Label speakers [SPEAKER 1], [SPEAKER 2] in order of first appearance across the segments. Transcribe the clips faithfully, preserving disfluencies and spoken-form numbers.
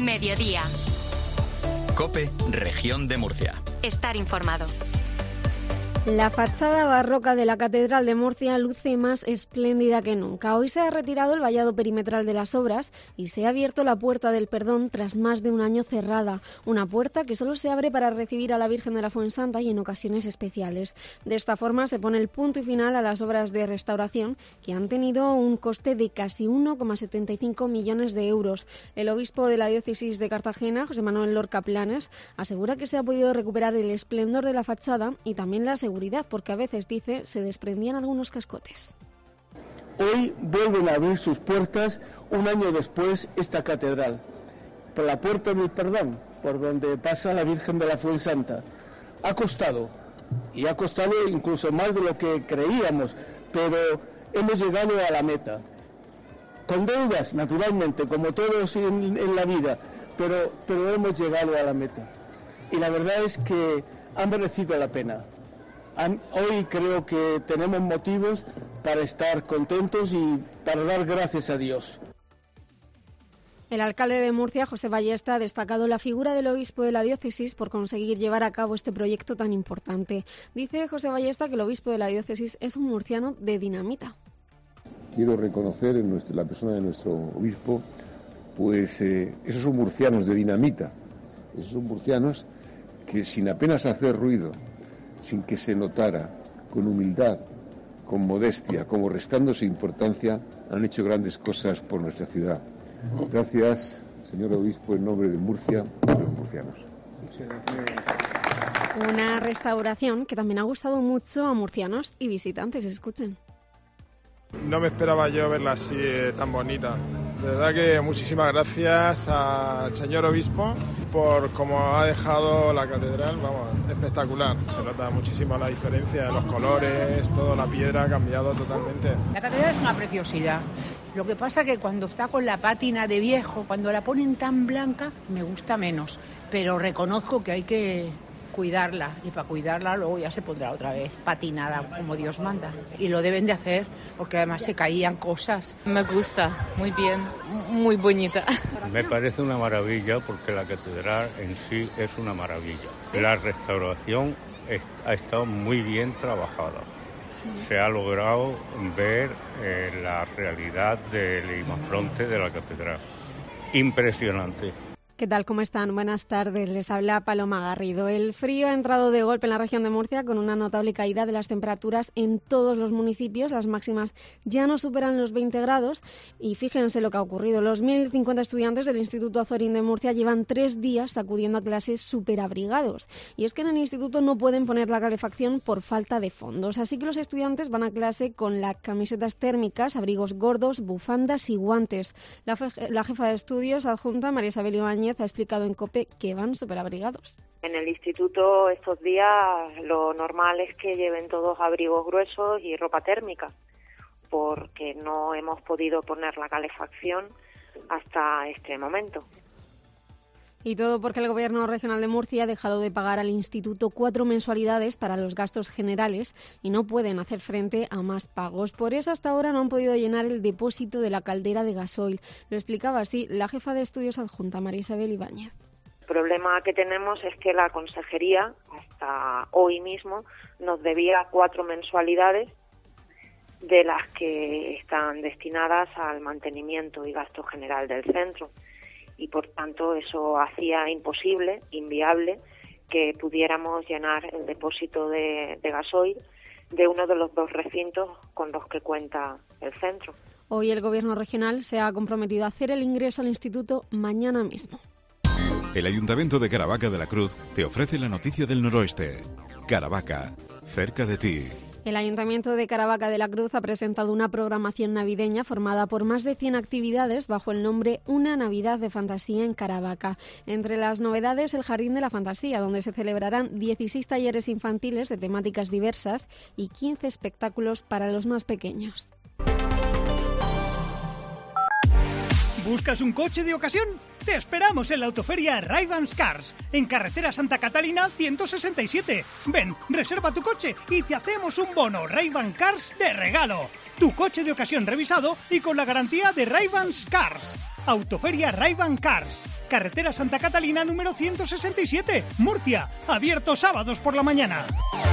[SPEAKER 1] Mediodía.
[SPEAKER 2] COPE, Región de Murcia.
[SPEAKER 1] Estar informado.
[SPEAKER 3] La fachada barroca de la Catedral de Murcia luce más espléndida que nunca. Hoy se ha retirado el vallado perimetral de las obras y se ha abierto la Puerta del Perdón tras más de un año cerrada. Una puerta que solo se abre para recibir a la Virgen de la Fuensanta y en ocasiones especiales. De esta forma se pone el punto y final a las obras de restauración que han tenido un coste de casi uno coma setenta y cinco millones de euros. El obispo de la diócesis de Cartagena, José Manuel Lorca Planes, asegura que se ha podido recuperar el esplendor de la fachada y también la seguridad, porque a veces, dice, se desprendían algunos cascotes.
[SPEAKER 4] Hoy vuelven a abrir sus puertas un año después esta catedral, por la Puerta del Perdón, por donde pasa la Virgen de la Fuensanta. Ha costado, y ha costado incluso más de lo que creíamos, pero hemos llegado a la meta. Con deudas, naturalmente, como todos en, en la vida, pero, pero hemos llegado a la meta. Y la verdad es que ha merecido la pena. Hoy creo que tenemos motivos para estar contentos y para dar gracias a Dios.
[SPEAKER 3] El alcalde de Murcia, José Ballesta, ha destacado la figura del obispo de la diócesis por conseguir llevar a cabo este proyecto tan importante. Dice José Ballesta que el obispo de la diócesis es un murciano de dinamita.
[SPEAKER 5] Quiero reconocer en nuestro, la persona de nuestro obispo, pues eh, esos son murcianos de dinamita, esos son murcianos que sin apenas hacer ruido, sin que se notara, con humildad, con modestia, como restándose importancia, han hecho grandes cosas por nuestra ciudad. Gracias, señor obispo, en nombre de Murcia y de los murcianos.
[SPEAKER 3] Una restauración que también ha gustado mucho a murcianos y visitantes. Escuchen.
[SPEAKER 6] No me esperaba yo verla así eh, tan bonita. De verdad que muchísimas gracias al señor obispo por cómo ha dejado la catedral, vamos, espectacular. Se nota muchísimo la diferencia de los colores, toda la piedra ha cambiado totalmente.
[SPEAKER 7] La catedral es una preciosidad. Lo que pasa que cuando está con la pátina de viejo, cuando la ponen tan blanca, me gusta menos. Pero reconozco que hay que cuidarla, y para cuidarla luego ya se pondrá otra vez patinada como Dios manda, y lo deben de hacer porque además se caían cosas.
[SPEAKER 8] Me gusta, muy bien, muy bonita.
[SPEAKER 9] Me parece una maravilla porque la catedral en sí es una maravilla. La restauración ha estado muy bien trabajada. Se ha logrado ver eh, la realidad del imafronte de la catedral. Impresionante.
[SPEAKER 3] ¿Qué tal? ¿Cómo están? Buenas tardes. Les habla Paloma Garrido. El frío ha entrado de golpe en la región de Murcia con una notable caída de las temperaturas en todos los municipios. Las máximas ya no superan los veinte grados y fíjense lo que ha ocurrido. Los mil cincuenta estudiantes del Instituto Azorín de Murcia llevan tres días acudiendo a clases superabrigados. Y es que en el instituto no pueden poner la calefacción por falta de fondos. Así que los estudiantes van a clase con las camisetas térmicas, abrigos gordos, bufandas y guantes. La, fe- la jefa de estudios adjunta, María Isabel Ibáñez, ha explicado en COPE que van superabrigados.
[SPEAKER 10] En el instituto estos días lo normal es que lleven todos abrigos gruesos y ropa térmica, porque no hemos podido poner la calefacción hasta este momento.
[SPEAKER 3] Y todo porque el Gobierno Regional de Murcia ha dejado de pagar al instituto cuatro mensualidades para los gastos generales y no pueden hacer frente a más pagos. Por eso hasta ahora no han podido llenar el depósito de la caldera de gasoil. Lo explicaba así la jefa de estudios adjunta, María Isabel Ibáñez.
[SPEAKER 10] El problema que tenemos es que la consejería, hasta hoy mismo, nos debía cuatro mensualidades de las que están destinadas al mantenimiento y gasto general del centro. Y por tanto eso hacía imposible, inviable, que pudiéramos llenar el depósito de, de gasoil de uno de los dos recintos con los que cuenta el centro.
[SPEAKER 3] Hoy el Gobierno regional se ha comprometido a hacer el ingreso al instituto mañana mismo.
[SPEAKER 11] El Ayuntamiento de Caravaca de la Cruz te ofrece la noticia del noroeste. Caravaca, cerca de ti.
[SPEAKER 3] El Ayuntamiento de Caravaca de la Cruz ha presentado una programación navideña formada por más de cien actividades bajo el nombre Una Navidad de Fantasía en Caravaca. Entre las novedades, el Jardín de la Fantasía, donde se celebrarán dieciséis talleres infantiles de temáticas diversas y quince espectáculos para los más pequeños.
[SPEAKER 12] ¿Buscas un coche de ocasión? Te esperamos en la autoferia Ray-Bans Cars, en carretera Santa Catalina ciento sesenta y siete. Ven, reserva tu coche y te hacemos un bono Ray-Bans Cars de regalo. Tu coche de ocasión revisado y con la garantía de Ray-Bans Cars. Autoferia Ray-Bans Cars, carretera Santa Catalina número ciento sesenta y siete, Murcia, abierto sábados por la mañana.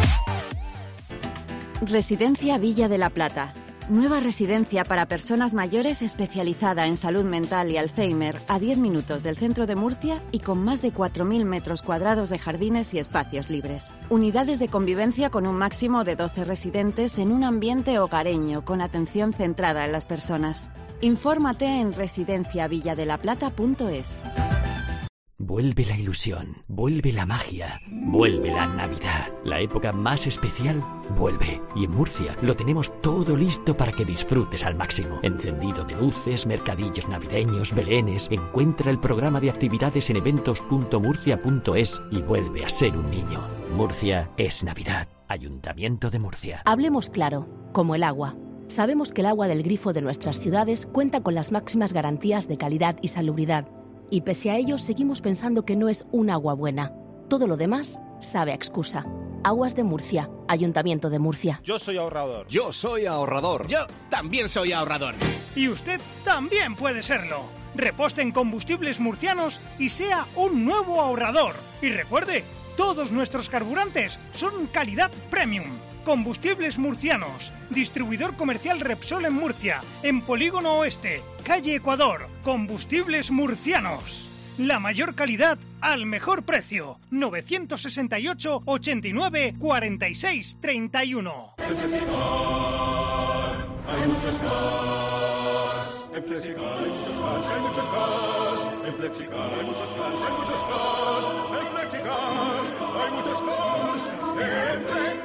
[SPEAKER 1] Residencia Villa de la Plata. Nueva residencia para personas mayores especializada en salud mental y Alzheimer a diez minutos del centro de Murcia y con más de cuatro mil metros cuadrados de jardines y espacios libres. Unidades de convivencia con un máximo de doce residentes en un ambiente hogareño con atención centrada en las personas. Infórmate en residencia villa de la plata punto es.
[SPEAKER 13] Vuelve la ilusión, vuelve la magia, vuelve la Navidad. La época más especial vuelve. Y en Murcia lo tenemos todo listo para que disfrutes al máximo. Encendido de luces, mercadillos navideños, belenes. Encuentra el programa de actividades en eventos punto murcia punto es y vuelve a ser un niño. Murcia es Navidad. Ayuntamiento de Murcia.
[SPEAKER 14] Hablemos claro, como el agua. Sabemos que el agua del grifo de nuestras ciudades cuenta con las máximas garantías de calidad y salubridad. Y pese a ello, seguimos pensando que no es un agua buena. Todo lo demás sabe a excusa. Aguas de Murcia, Ayuntamiento de Murcia.
[SPEAKER 15] Yo soy ahorrador.
[SPEAKER 16] Yo soy ahorrador.
[SPEAKER 17] Yo también soy ahorrador.
[SPEAKER 12] Y usted también puede serlo. Reposte en combustibles murcianos y sea un nuevo ahorrador. Y recuerde, todos nuestros carburantes son calidad premium. Combustibles Murcianos, distribuidor comercial Repsol en Murcia, en Polígono Oeste, calle Ecuador. Combustibles Murcianos, la mayor calidad al mejor precio. novecientos sesenta y ocho, ochenta y nueve, cuarenta y seis, treinta y uno.
[SPEAKER 18] En Flexicar hay muchos cars. En Flexicar hay muchos cars, hay muchos cars. En Flexicar hay muchos cars, hay muchos cars. En Flexicar hay muchos cars. En Flexicar.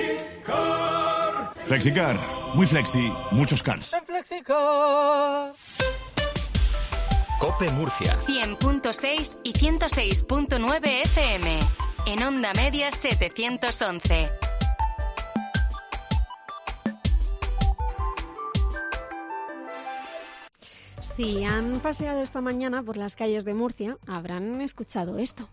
[SPEAKER 19] Flexicar, muy flexi, muchos cars.
[SPEAKER 18] En Flexicar.
[SPEAKER 2] COPE Murcia.
[SPEAKER 20] cien punto seis y ciento seis punto nueve F M. En onda media setecientos once.
[SPEAKER 3] Si han paseado esta mañana por las calles de Murcia, habrán escuchado esto.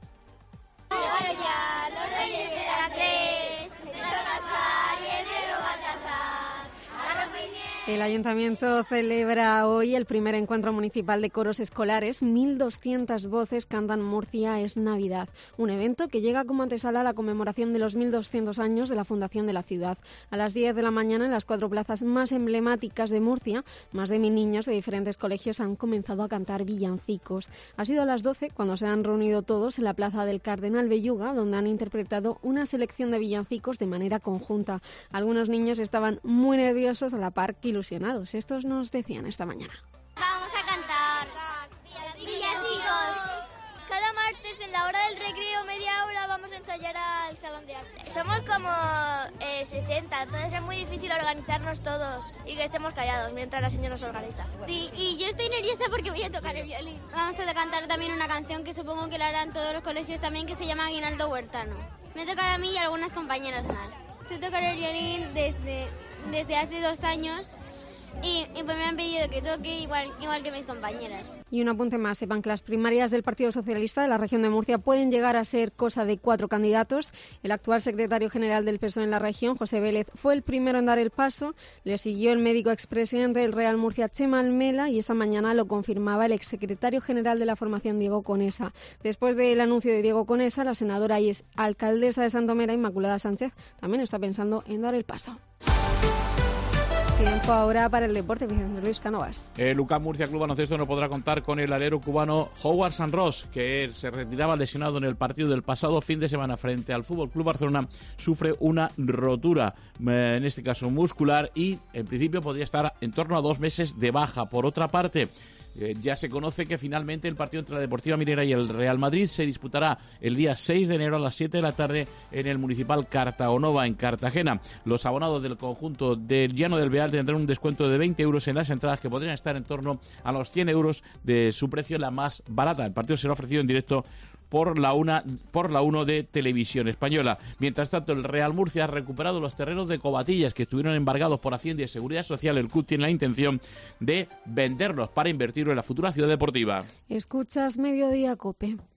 [SPEAKER 21] Ya, los reyes eran tres, Víctor Gaspar y Enero Baltasar.
[SPEAKER 3] El Ayuntamiento celebra hoy el primer encuentro municipal de coros escolares. mil doscientas voces cantan Murcia es Navidad, un evento que llega como antesala a la conmemoración de los mil doscientos años de la fundación de la ciudad. A las diez de la mañana, en las cuatro plazas más emblemáticas de Murcia, más de mil niños de diferentes colegios han comenzado a cantar villancicos. Ha sido a las doce cuando se han reunido todos en la plaza del Cardenal Belluga, donde han interpretado una selección de villancicos de manera conjunta. Algunos niños estaban muy nerviosos a la par que ilusionados. Estos nos decían esta mañana.
[SPEAKER 21] Vamos a cantar villancicos. Cada martes en la hora del recreo, media hora, vamos a ensayar al salón de arte. Somos como eh, sesenta, entonces es muy difícil organizarnos todos y que estemos callados mientras la señora nos organiza. Sí, y yo estoy nerviosa porque voy a tocar el violín. Vamos a cantar también una canción que supongo que la harán todos los colegios también, que se llama Aguinaldo Huertano. Me toca a mí y a algunas compañeras más. Sé tocar el violín desde, desde hace dos años. Y, y pues me han pedido que toque igual, igual que mis compañeras.
[SPEAKER 3] Y un apunte más, sepan que las primarias del Partido Socialista de la región de Murcia pueden llegar a ser cosa de cuatro candidatos. El actual secretario general del P S O E en la región, José Vélez, fue el primero en dar el paso. Le siguió el médico expresidente del Real Murcia, Chema Almela, y esta mañana lo confirmaba el exsecretario general de la formación, Diego Conesa. Después del anuncio de Diego Conesa, la senadora y es alcaldesa de Santomera, Inmaculada Sánchez, también está pensando en dar el paso. Tiempo ahora para el deporte, Vicente Luis Cánovas.
[SPEAKER 15] El U C A M Murcia Club Baloncesto no podrá contar con el alero cubano Howard San Ross, que se retiraba lesionado en el partido del pasado fin de semana frente al Fútbol Club Barcelona. Sufre una rotura, en este caso muscular, y en principio podría estar en torno a dos meses de baja. Por otra parte, Eh, ya se conoce que finalmente el partido entre la Deportiva Minera y el Real Madrid se disputará el día seis de enero a las siete de la tarde en el Municipal Cartagonova, en Cartagena. Los abonados del conjunto del Llano del Beal tendrán un descuento de veinte euros en las entradas, que podrían estar en torno a los cien euros de su precio, la más barata. El partido será ofrecido en directo por la una por la uno de Televisión Española. Mientras tanto, el Real Murcia ha recuperado los terrenos de Covatillas que estuvieron embargados por Hacienda y Seguridad Social. El club tiene la intención de venderlos para invertirlo en la futura ciudad deportiva.
[SPEAKER 3] Escuchas Mediodía COPE.